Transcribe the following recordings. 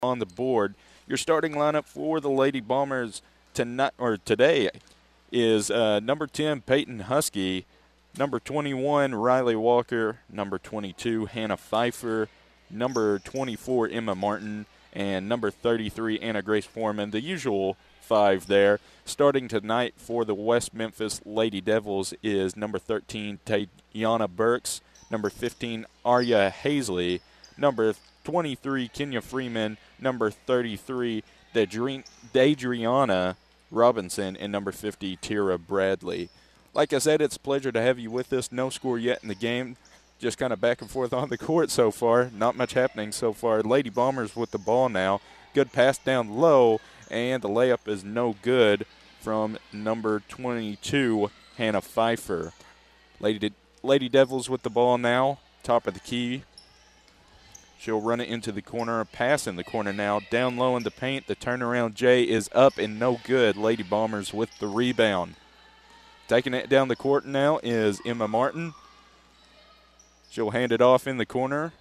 on the board. Your starting lineup for the Lady Bombers tonight or today is number 10 Peyton Husky, number 21 Riley Walker, number 22 Hannah Pfeiffer, number 24 Emma Martin, and number 33 Anna Grace Foreman. The usual five there. Starting tonight for the West Memphis Lady Devils is number 13 Tayana Burks, number 15 Arya Hazley, number 23 Kenya Freeman, number 33 Dadriana Robinson, and number 50 Tira Bradley. Like I said, it's a pleasure to have you with us. No score yet in the game. Just kind of back and forth on the court so far. Not much happening so far. Lady Bombers with the ball now. Good pass down low, and the layup is no good from number 22, Hannah Pfeiffer. Lady Devils with the ball now. Top of the key. She'll run it into the corner. Pass in the corner now. Down low in the paint. The turnaround J is up and no good. Lady Bombers with the rebound. Taking it down the court now is Emma Martin. She'll hand it off in the corner.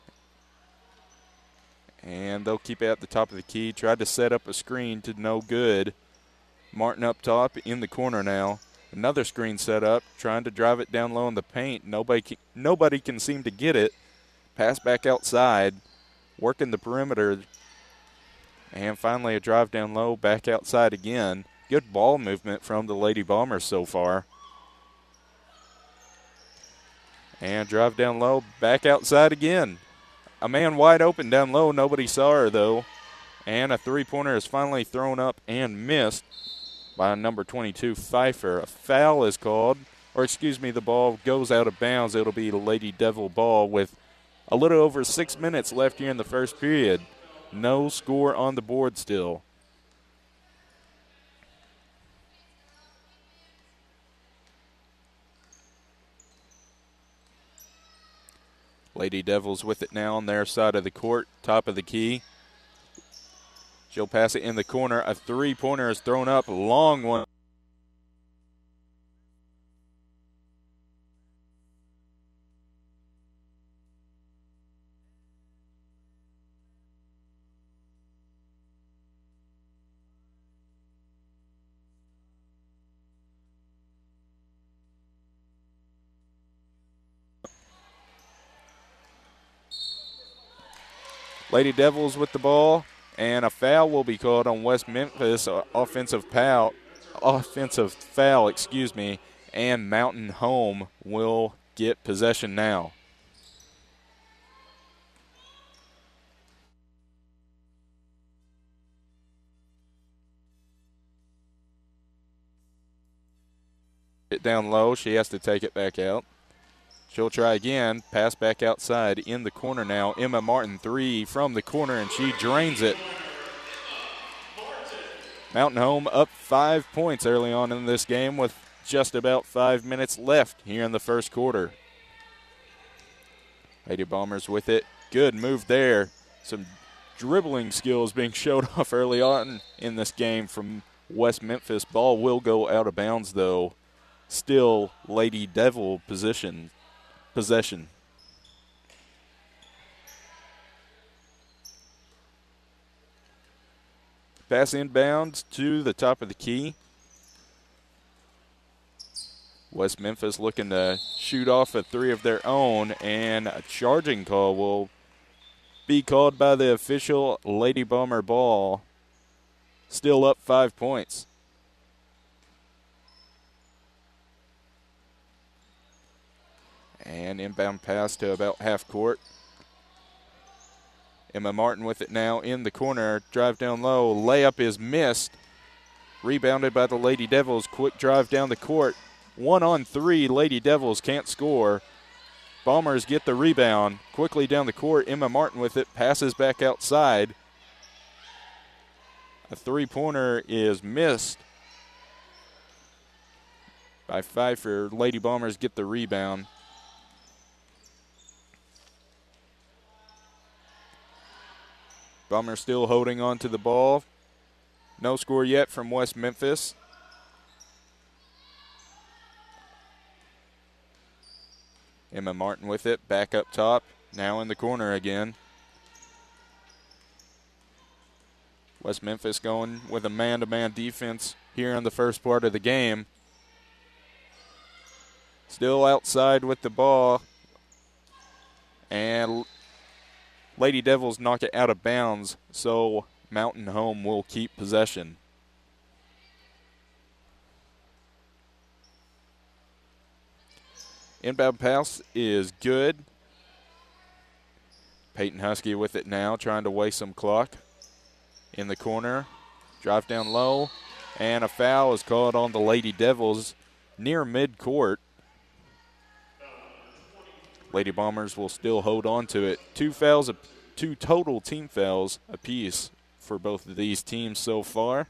And they'll keep it at the top of the key. Tried to set up a screen to no good. Martin up top in the corner now. Another screen set up. Trying to drive it down low in the paint. Nobody can seem to get it. Pass back outside. Working the perimeter. And finally a drive down low. Back outside again. Good ball movement from the Lady Bombers so far. And drive down low, back outside again. A man wide open down low. Nobody saw her, though. And a three-pointer is finally thrown up and missed by number 22, Pfeiffer. A foul is called. The ball goes out of bounds. It'll be the Lady Devil ball with a little over 6 minutes left here in the first period. No score on the board still. Lady Devils with it now on their side of the court, top of the key. She'll pass it in the corner. A three-pointer is thrown up, long one. Lady Devils with the ball, and a foul will be called on West Memphis. Offensive foul, and Mountain Home will get possession now. It down low. She has to take it back out. She'll try again. Pass back outside in the corner now. Emma Martin, three from the corner, and she drains it. Mountain Home up 5 points early on in this game with just about 5 minutes left here in the first quarter. Lady Bombers with it. Good move there. Some dribbling skills being showed off early on in this game from West Memphis. Ball will go out of bounds, though. Still Lady Devil possession. Pass inbounds to the top of the key. West Memphis looking to shoot off a three of their own, and a charging call will be called by the official. Lady Bomber ball. Still up 5 points. And inbound pass to about half court. Emma Martin with it now in the corner. Drive down low. Layup is missed. Rebounded by the Lady Devils. Quick drive down the court. 1-on-3. Lady Devils can't score. Bombers get the rebound. Quickly down the court. Emma Martin with it. Passes back outside. A three-pointer is missed by Pfeiffer. Lady Bombers get the rebound. Bombers still holding on to the ball. No score yet from West Memphis. Emma Martin with it, back up top, now in the corner again. West Memphis going with a man-to-man defense here in the first part of the game. Still outside with the ball. And Lady Devils knock it out of bounds, so Mountain Home will keep possession. Inbound pass is good. Peyton Husky with it now, trying to waste some clock. In the corner, drive down low, and a foul is called on the Lady Devils near midcourt. Lady Bombers will still hold on to it. Two total team fouls apiece for both of these teams so far.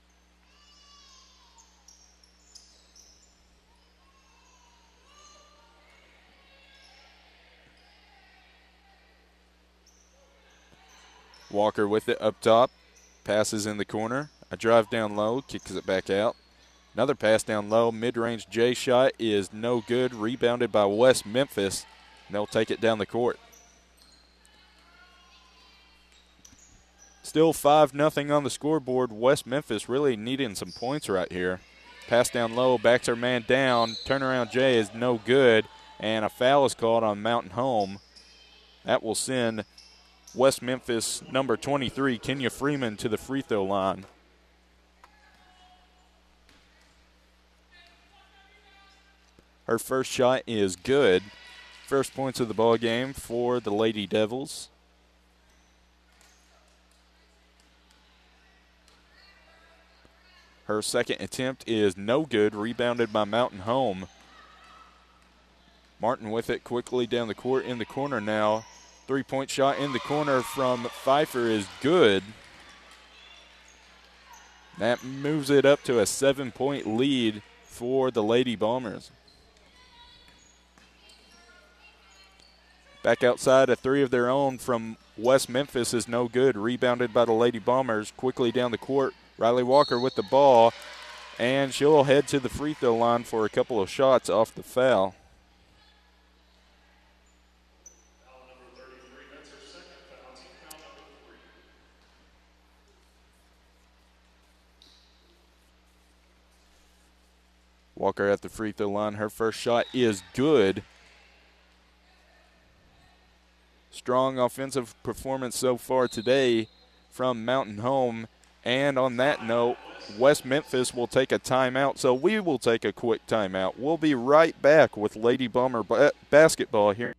Walker with it up top, passes in the corner. A drive down low, kicks it back out. Another pass down low, mid-range J shot is no good, rebounded by West Memphis. And they'll take it down the court. Still 5-0 on the scoreboard. West Memphis really needing some points right here. Pass down low, backs her man down. Turnaround J is no good, and a foul is called on Mountain Home. That will send West Memphis number 23, Kenya Freeman, to the free throw line. Her first shot is good. First points of the ball game for the Lady Devils. Her second attempt is no good, rebounded by Mountain Home. Martin with it quickly down the court, in the corner now. Three-point shot in the corner from Pfeiffer is good. That moves it up to a 7-point lead for the Lady Bombers. Back outside, a three of their own from West Memphis is no good. Rebounded by the Lady Bombers. Quickly down the court, Riley Walker with the ball, and she'll head to the free throw line for a couple of shots off the foul. Walker at the free throw line. Her first shot is good. Strong offensive performance so far today from Mountain Home. And on that note, West Memphis will take a timeout, so we will take a quick timeout. We'll be right back with Lady Bomber basketball here.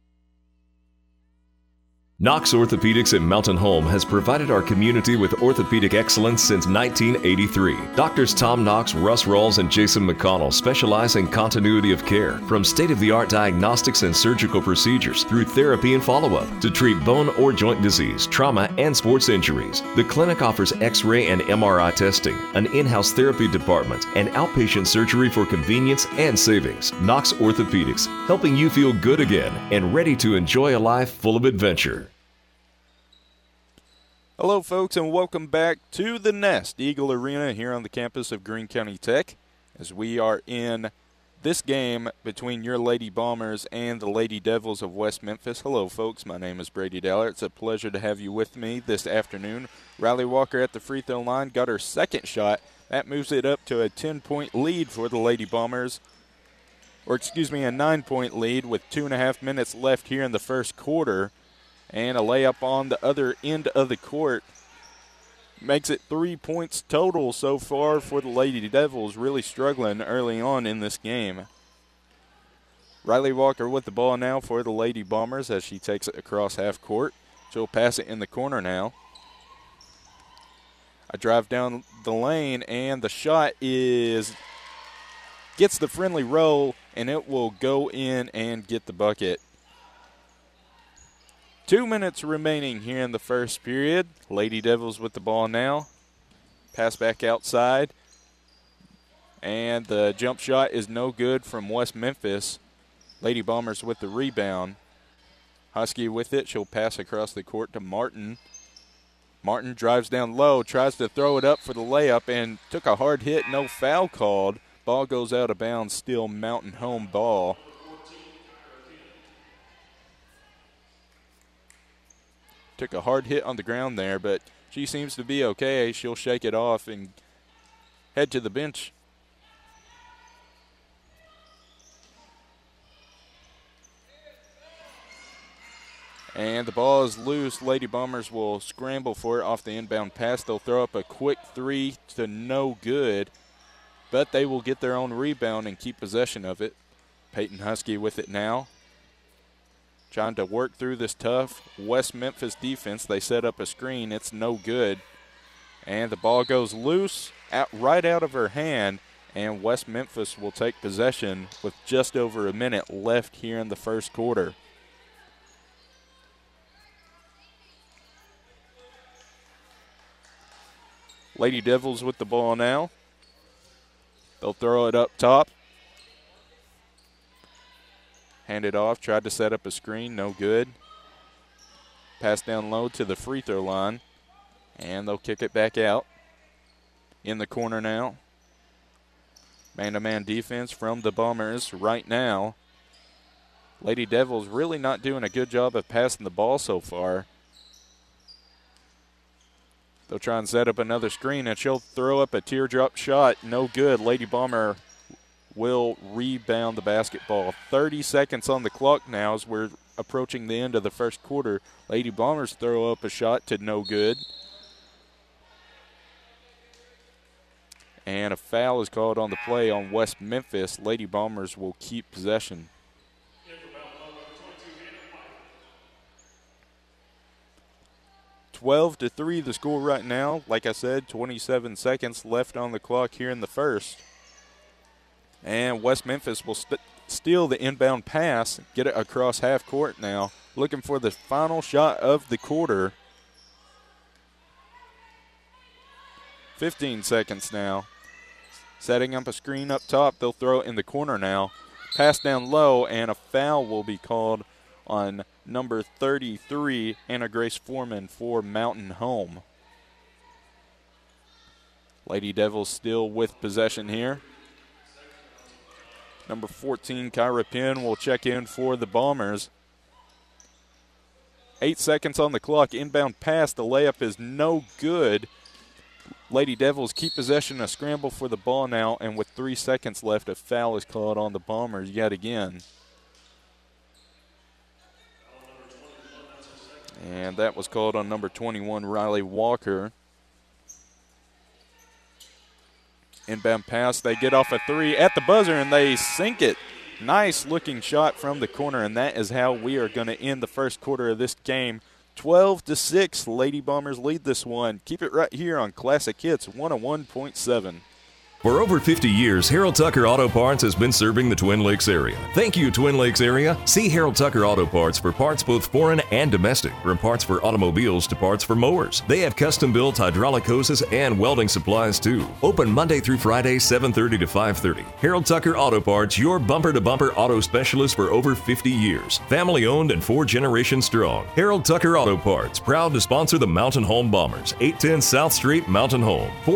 Knox Orthopedics in Mountain Home has provided our community with orthopedic excellence since 1983. Doctors Tom Knox, Russ Rawls, and Jason McConnell specialize in continuity of care, from state-of-the-art diagnostics and surgical procedures through therapy and follow-up to treat bone or joint disease, trauma, and sports injuries. The clinic offers X-ray and MRI testing, an in-house therapy department, and outpatient surgery for convenience and savings. Knox Orthopedics, helping you feel good again and ready to enjoy a life full of adventure. Hello, folks, and welcome back to the Nest Eagle Arena here on the campus of Greene County Tech, as we are in this game between your Lady Bombers and the Lady Devils of West Memphis. Hello, folks. My name is Brady Dallard. It's a pleasure to have you with me this afternoon. Riley Walker at the free throw line got her second shot. That moves it up to a 10-point lead for the Lady Bombers. A 9-point lead with 2.5 minutes left here in the first quarter. And a layup on the other end of the court makes it 3 points total so far for the Lady Devils, really struggling early on in this game. Riley Walker with the ball now for the Lady Bombers as she takes it across half court. She'll pass it in the corner now. A drive down the lane, and the shot gets the friendly roll, and it will go in and get the bucket. 2 minutes remaining here in the first period. Lady Devils with the ball now. Pass back outside. And the jump shot is no good from West Memphis. Lady Bombers with the rebound. Husky with it. She'll pass across the court to Martin. Martin drives down low, tries to throw it up for the layup, and took a hard hit. No foul called. Ball goes out of bounds. Still Mountain Home ball. Took a hard hit on the ground there, but She seems to be okay. She'll shake it off and head to the bench. And the ball is loose. Lady Bombers will scramble for it off the inbound pass. They'll throw up a quick three to no good, but they will get their own rebound and keep possession of it. Peyton Husky with it now. Trying to work through this tough West Memphis defense. They set up a screen. It's no good. And the ball goes loose right out of her hand, and West Memphis will take possession with just over a minute left here in the first quarter. Lady Devils with the ball now. They'll throw it up top. Hand it off, tried to set up a screen, no good. Pass down low to the free throw line, and they'll kick it back out. In the corner now. Man-to-man defense from the Bombers right now. Lady Devils really not doing a good job of passing the ball so far. They'll try and set up another screen, and she'll throw up a teardrop shot. No good. Lady Bomber will rebound the basketball. 30 seconds on the clock now as we're approaching the end of the first quarter. Lady Bombers throw up a shot to no good. And a foul is called on the play on West Memphis. Lady Bombers will keep possession. 12-3 the score right now. Like I said, 27 seconds left on the clock here in the first. And West Memphis will steal the inbound pass, get it across half court now. Looking for the final shot of the quarter. 15 seconds now. Setting up a screen up top. They'll throw it in the corner now. Pass down low, and a foul will be called on number 33, Anna Grace Foreman for Mountain Home. Lady Devils still with possession here. Number 14, Kyra Penn, will check in for the Bombers. 8 seconds on the clock. Inbound pass. The layup is no good. Lady Devils keep possession. A scramble for the ball now, and with 3 seconds left, a foul is called on the Bombers yet again. And that was called on number 21, Riley Walker. Inbound pass, they get off a three at the buzzer, and they sink it. Nice looking shot from the corner, and that is how we are going to end the first quarter of this game. 12-6, Lady Bombers lead this one. Keep it right here on Classic Hits 101.7. For over 50 years, Harold Tucker Auto Parts has been serving the Twin Lakes area. Thank you, Twin Lakes area. See Harold Tucker Auto Parts for parts both foreign and domestic, from parts for automobiles to parts for mowers. They have custom-built hydraulic hoses and welding supplies, too. Open Monday through Friday, 7:30 to 5:30. Harold Tucker Auto Parts, your bumper-to-bumper auto specialist for over 50 years. Family-owned and 4 generations strong. Harold Tucker Auto Parts, proud to sponsor the Mountain Home Bombers. 810 South Street, Mountain Home.